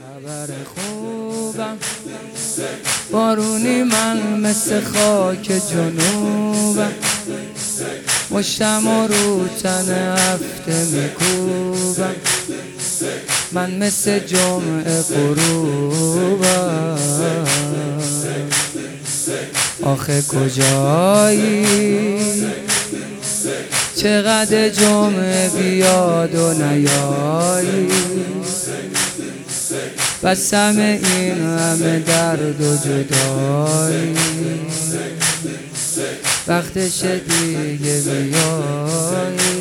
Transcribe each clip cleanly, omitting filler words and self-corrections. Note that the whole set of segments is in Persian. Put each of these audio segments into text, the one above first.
خبر خوبم بارونی، من مثل خاک جنوبم، مشتم رو تن هفته میکوبم، من مثل جمعه غروبم. آخه کجایی چقدر جمعه بیاد و نیایی، بس همه این همه درد و جدایی، وقتش دیگه بیایی،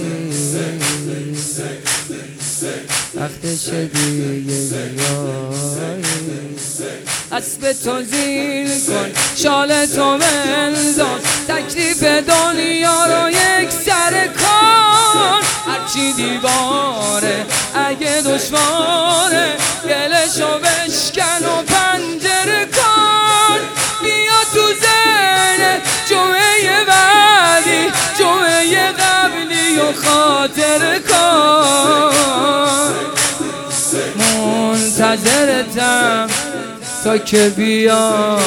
وقتش دیگه بیایی. اسب تو زین کن، شال تو بنداز، تکلیف دنیا رو یک سر کن. هرچی دیواره اگه دشواره، گلشو بشکن و پنجره کن. بیا تو ذهن جمعه بعدی، جمعه قبلی و خاطر کن. منتظرتم تا که بیا،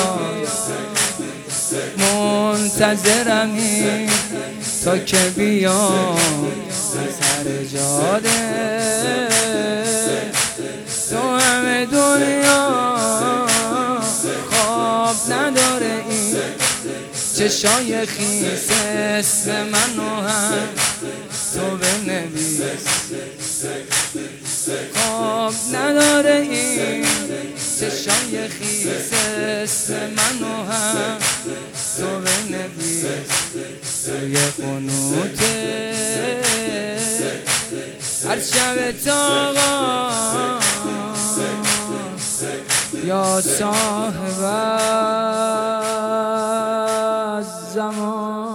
منتظرمی تا که بیا. سر جاده تو همه دنیا خواب نداره، این چشای خیس اسم منو هم تو بنویس. خواب نداره این چشای خیس اسم منو هم تو بنویس. توی قنوته هر شب تاقا یا صاحب الزمان.